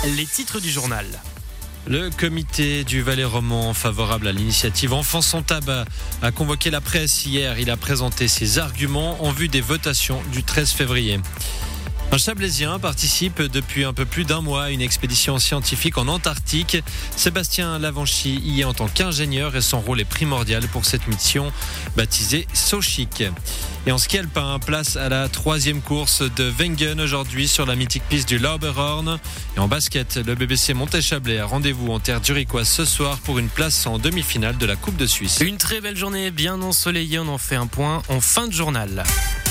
Les titres du journal. Le comité du Valais romand favorable à l'initiative Enfants sans tabac a convoqué la presse hier. Il a présenté ses arguments en vue des votations du 13 février. Un Chablaisien participe depuis un peu plus d'un mois à une expédition scientifique en Antarctique. Sébastien Lavanchy y est en tant qu'ingénieur et son rôle est primordial pour cette mission baptisée Sochic. Et en ski alpin, place à la 3e course de Wengen aujourd'hui sur la mythique piste du Lauberhorn. Et en basket, le BBC Montet-Chablais a rendez-vous en terre d'Uriquois ce soir pour une place en demi-finale de la Coupe de Suisse. Une très belle journée, bien ensoleillée, on en fait un point en fin de journal.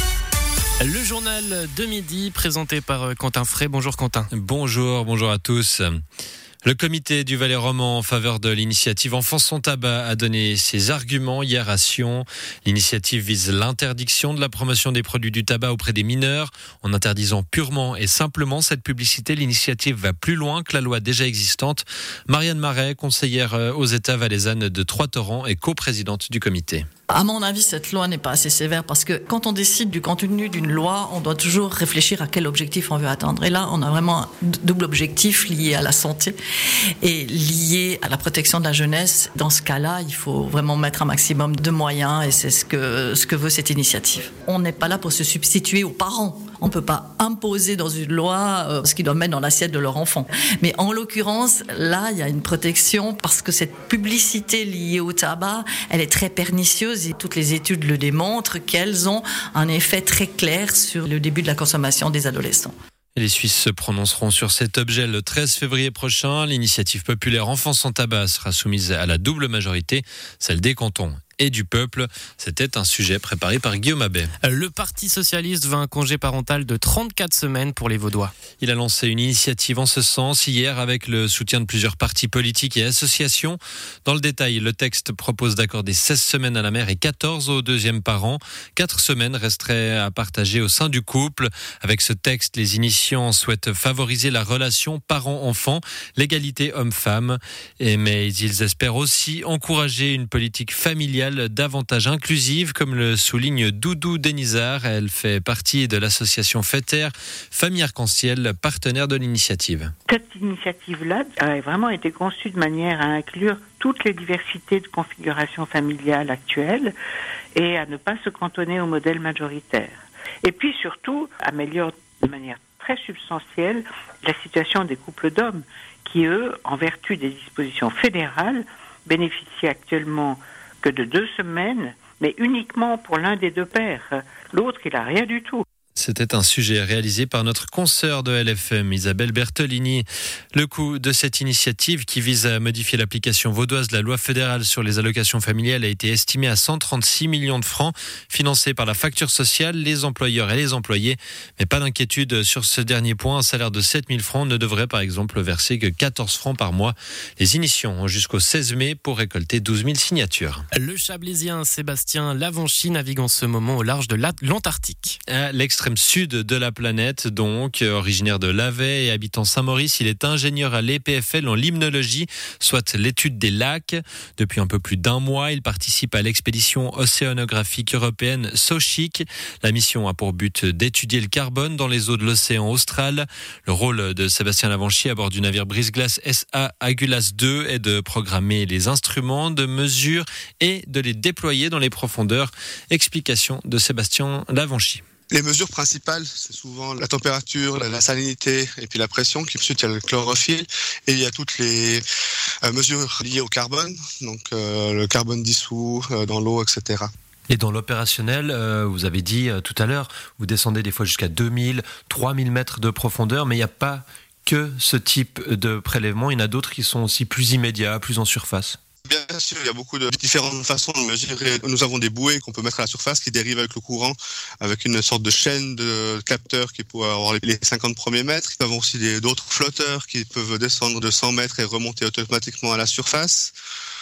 Le journal de midi présenté par Quentin Frey. Bonjour Quentin. Bonjour à tous. Le comité du Valais romand en faveur de l'initiative Enfants sans tabac a donné ses arguments hier à Sion. L'initiative vise l'interdiction de la promotion des produits du tabac auprès des mineurs. En interdisant purement et simplement cette publicité, l'initiative va plus loin que la loi déjà existante. Marianne Marais, conseillère aux États valaisannes de Trois-Torrents et coprésidente du comité. À mon avis, cette loi n'est pas assez sévère parce que quand on décide du contenu d'une loi, on doit toujours réfléchir à quel objectif on veut atteindre. Et là, on a vraiment un double objectif lié à la santé et lié à la protection de la jeunesse. Dans ce cas-là, il faut vraiment mettre un maximum de moyens et c'est ce que veut cette initiative. On n'est pas là pour se substituer aux parents. On ne peut pas imposer dans une loi ce qu'ils doivent mettre dans l'assiette de leur enfant. Mais en l'occurrence, là, il y a une protection parce que cette publicité liée au tabac, elle est très pernicieuse et toutes les études le démontrent qu'elles ont un effet très clair sur le début de la consommation des adolescents. Les Suisses se prononceront sur cet objet le 13 février prochain. L'initiative populaire Enfants sans tabac sera soumise à la double majorité, celle des cantons et du peuple. C'était un sujet préparé par Guillaume Abbé. Le Parti socialiste veut un congé parental de 34 semaines pour les Vaudois. Il a lancé une initiative en ce sens hier avec le soutien de plusieurs partis politiques et associations. Dans le détail, le texte propose d'accorder 16 semaines à la mère et 14 au deuxième parent. 4 semaines resteraient à partager au sein du couple. Avec ce texte, les initiants souhaitent favoriser la relation parent-enfant, l'égalité homme-femme. Mais ils espèrent aussi encourager une politique familiale davantage inclusive, comme le souligne Doudou Denizard. Elle fait partie de l'association FETER, Famille Arc-en-Ciel, partenaire de l'initiative. Cette initiative-là a vraiment été conçue de manière à inclure toutes les diversités de configurations familiales actuelles et à ne pas se cantonner au modèle majoritaire. Et puis surtout, améliore de manière très substantielle la situation des couples d'hommes qui, eux, en vertu des dispositions fédérales, bénéficient actuellement que de 2 semaines, mais uniquement pour l'un des deux pères. L'autre, il n'a rien du tout. C'était un sujet réalisé par notre consoeur de LFM, Isabelle Bertolini. Le coût de cette initiative qui vise à modifier l'application vaudoise de la loi fédérale sur les allocations familiales a été estimé à 136 millions de francs, financé par la facture sociale, les employeurs et les employés. Mais pas d'inquiétude sur ce dernier point. Un salaire de 7 000 francs ne devrait par exemple verser que 14 francs par mois. Les initiants ont jusqu'au 16 mai pour récolter 12 000 signatures. Le Chablaisien Sébastien Lavanchy navigue en ce moment au large de l'Antarctique. À l'extrême sud de la planète, donc originaire de Lavey et habitant Saint-Maurice, il est ingénieur à l'EPFL en limnologie, soit l'étude des lacs. Depuis un peu plus d'un mois, il participe à l'expédition océanographique européenne Sochic. La mission a pour but d'étudier le carbone dans les eaux de l'océan austral. Le rôle de Sébastien Lavanchy à bord du navire brise-glace SA Agulas II est de programmer les instruments de mesure et de les déployer dans les profondeurs. Explication de Sébastien Lavanchy. Les mesures principales, c'est souvent la température, la salinité et puis la pression. Ensuite, il y a le chlorophylle et il y a toutes les mesures liées au carbone, donc le carbone dissous dans l'eau, etc. Et dans l'opérationnel, vous avez dit tout à l'heure, vous descendez des fois jusqu'à 2000, 3000 mètres de profondeur, mais il n'y a pas que ce type de prélèvement. Il y en a d'autres qui sont aussi plus immédiats, plus en surface. Bien sûr, il y a beaucoup de différentes façons de mesurer. Nous avons des bouées qu'on peut mettre à la surface qui dérivent avec le courant, avec une sorte de chaîne de capteurs qui peuvent avoir les 50 premiers mètres. Nous avons aussi d'autres flotteurs qui peuvent descendre de 100 mètres et remonter automatiquement à la surface.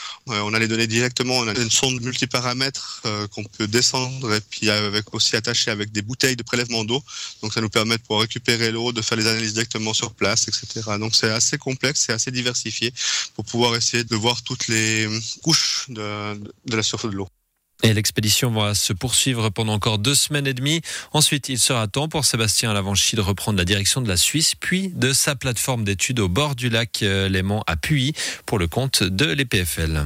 On a les données directement, on a une sonde multiparamètres qu'on peut descendre et puis aussi attacher avec des bouteilles de prélèvement d'eau. Donc ça nous permet de pouvoir récupérer l'eau, de faire les analyses directement sur place, etc. Donc c'est assez complexe, c'est assez diversifié pour pouvoir essayer de voir toutes les couches de la surface de l'eau. Et l'expédition va se poursuivre pendant encore 2 semaines et demie. Ensuite, il sera temps pour Sébastien Lavanchy de reprendre la direction de la Suisse, puis de sa plateforme d'études au bord du lac Léman à Puy pour le compte de l'EPFL.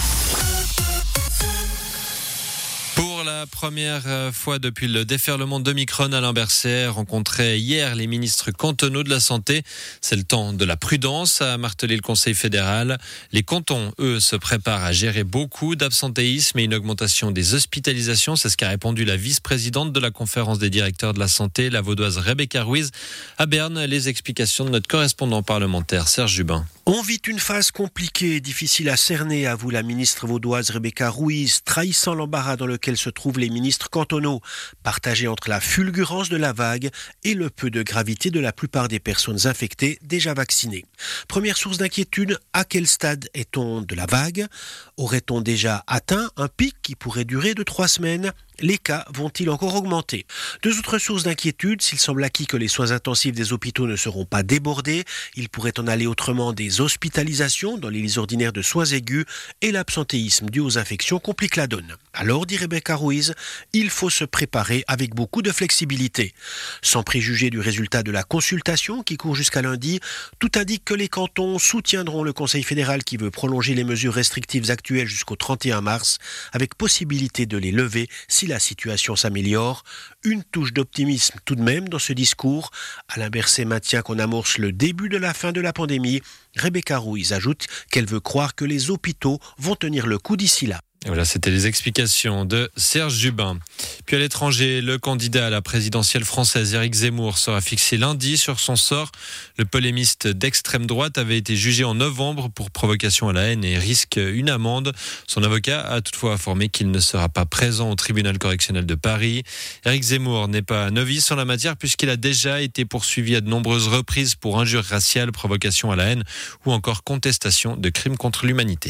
Pour la première fois depuis le déferlement d'Omicron, Alain Berset rencontrait hier les ministres cantonaux de la Santé. C'est le temps de la prudence, a martelé le Conseil fédéral. Les cantons, eux, se préparent à gérer beaucoup d'absentéisme et une augmentation des hospitalisations. C'est ce qu'a répondu la vice-présidente de la conférence des directeurs de la santé, la vaudoise Rebecca Ruiz. À Berne, les explications de notre correspondant parlementaire, Serge Jubin. On vit une phase compliquée et difficile à cerner, avoue la ministre vaudoise Rebecca Ruiz, trahissant l'embarras dans lequel se trouvent les ministres cantonaux, partagés entre la fulgurance de la vague et le peu de gravité de la plupart des personnes infectées déjà vaccinées. Première source d'inquiétude, à quel stade est-on de la vague ? Aurait-on déjà atteint un pic qui pourrait durer de 3 semaines ? Les cas vont-ils encore augmenter ? 2 autres sources d'inquiétude, s'il semble acquis que les soins intensifs des hôpitaux ne seront pas débordés, il pourrait en aller autrement des hospitalisations dans les lits ordinaires de soins aigus et l'absentéisme dû aux infections complique la donne. Alors, dit Rebecca Ruiz, il faut se préparer avec beaucoup de flexibilité. Sans préjuger du résultat de la consultation qui court jusqu'à lundi, tout indique que les cantons soutiendront le Conseil fédéral qui veut prolonger les mesures restrictives actuelles jusqu'au 31 mars, avec possibilité de les lever si la situation s'améliore. Une touche d'optimisme tout de même dans ce discours. Alain Berset maintient qu'on amorce le début de la fin de la pandémie. Rebecca Ruiz ajoute qu'elle veut croire que les hôpitaux vont tenir le coup d'ici là. Et voilà, c'était les explications de Serge Jubin. Puis à l'étranger, le candidat à la présidentielle française, Éric Zemmour, sera fixé lundi sur son sort. Le polémiste d'extrême droite avait été jugé en novembre pour provocation à la haine et risque une amende. Son avocat a toutefois informé qu'il ne sera pas présent au tribunal correctionnel de Paris. Éric Zemmour n'est pas novice en la matière puisqu'il a déjà été poursuivi à de nombreuses reprises pour injures raciales, provocation à la haine ou encore contestation de crimes contre l'humanité.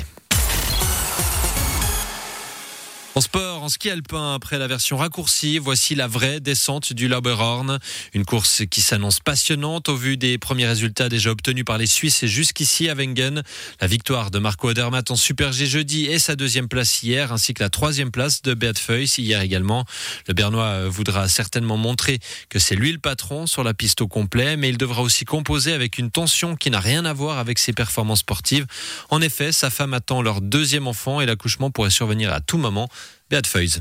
En sport, en ski alpin, après la version raccourcie, voici la vraie descente du Lauberhorn. Une course qui s'annonce passionnante au vu des premiers résultats déjà obtenus par les Suisses jusqu'ici à Wengen. La victoire de Marco Odermatt en Super G jeudi et sa 2e place hier, ainsi que la 3e place de Beat Feuz hier également. Le Bernois voudra certainement montrer que c'est lui le patron sur la piste au complet, mais il devra aussi composer avec une tension qui n'a rien à voir avec ses performances sportives. En effet, sa femme attend leur 2e enfant et l'accouchement pourrait survenir à tout moment. Beat Feuz.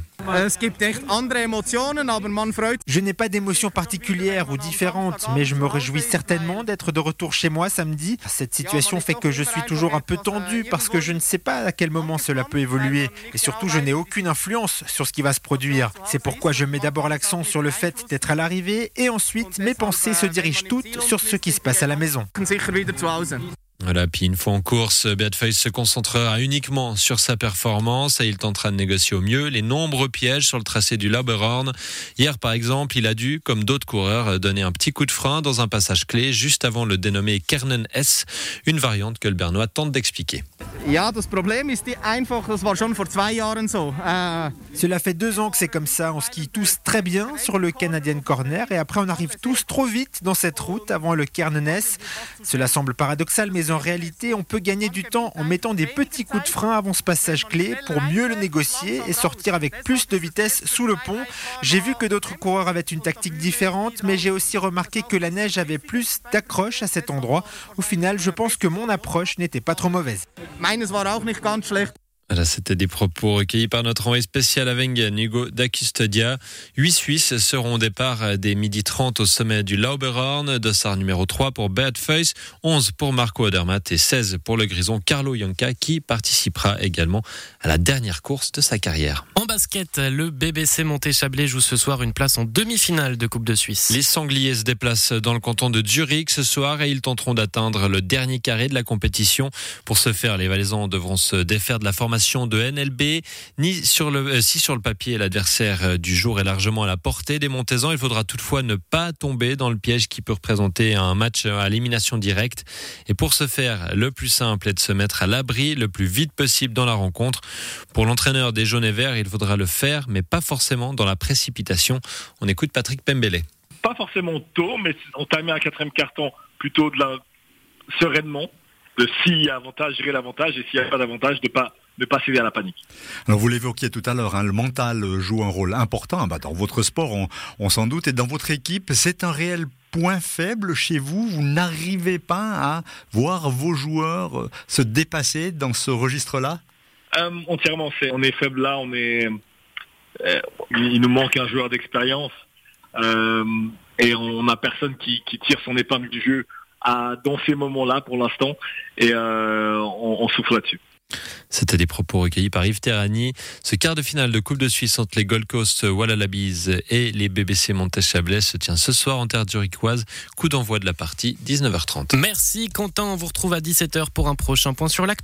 Je n'ai pas d'émotions particulières ou différentes, mais je me réjouis certainement d'être de retour chez moi samedi. Cette situation fait que je suis toujours un peu tendu parce que je ne sais pas à quel moment cela peut évoluer. Et surtout, je n'ai aucune influence sur ce qui va se produire. C'est pourquoi je mets d'abord l'accent sur le fait d'être à l'arrivée et ensuite mes pensées se dirigent toutes sur ce qui se passe à la maison. Voilà, puis une fois en course, Beat Feuz se concentrera uniquement sur sa performance et il tentera de négocier au mieux les nombreux pièges sur le tracé du Lauberhorn. Hier, par exemple, il a dû, comme d'autres coureurs, donner un petit coup de frein dans un passage clé juste avant le dénommé Kernen S, une variante que le Bernois tente d'expliquer. Cela fait 2 ans que c'est comme ça, on skie tous très bien sur le Canadian Corner et après on arrive tous trop vite dans cette route avant le Kernen S. Cela semble paradoxal, mais en réalité, on peut gagner du temps en mettant des petits coups de frein avant ce passage clé pour mieux le négocier et sortir avec plus de vitesse sous le pont. J'ai vu que d'autres coureurs avaient une tactique différente, mais j'ai aussi remarqué que la neige avait plus d'accroche à cet endroit. Au final, je pense que mon approche n'était pas trop mauvaise. Voilà, c'était des propos recueillis par notre envoyé spécial à Wengen, Hugo da Custodia. 8 Suisses seront au départ dès 12h30 au sommet du Lauberhorn. Dossard numéro 3 pour Beat Feuz, 11 pour Marco Odermatt et 16 pour le grison Carlo Jonca qui participera également à la dernière course de sa carrière. En basket, le BBC Monté-Chablais joue ce soir une place en demi-finale de Coupe de Suisse. Les Sangliers se déplacent dans le canton de Zurich ce soir et ils tenteront d'atteindre le dernier carré de la compétition. Pour ce faire, les Valaisans devront se défaire de la formation de NLB. Si sur le papier l'adversaire du jour est largement à la portée des Montaisans, il faudra toutefois ne pas tomber dans le piège qui peut représenter un match à élimination directe. Et pour ce faire, le plus simple est de se mettre à l'abri le plus vite possible dans la rencontre. Pour l'entraîneur des Jaunes et Verts, il faudra le faire, mais pas forcément dans la précipitation. On écoute Patrick Pembele. Pas forcément tôt, mais entamer un 4e carton plutôt sereinement. S'il y a avantage, gérer l'avantage, et s'il n'y a pas d'avantage, de pas ne pas céder à la panique. Alors vous l'évoquiez tout à l'heure, le mental joue un rôle important dans votre sport, on s'en doute, et dans votre équipe, c'est un réel point faible chez vous. Vous n'arrivez pas à voir vos joueurs se dépasser dans ce registre-là ? Entièrement, on est faible là, il nous manque un joueur d'expérience et on n'a personne qui tire son épingle du jeu dans ces moments-là pour l'instant et on souffre là-dessus. C'était des propos recueillis par Yves Terrani. Ce quart de finale de Coupe de Suisse entre les Gold Coast Wallabies et les BBC Montes-Chablais se tient ce soir en terre zurichoise. Coup d'envoi de la partie 19h30. Merci Quentin, on vous retrouve à 17h pour un prochain point sur l'actu.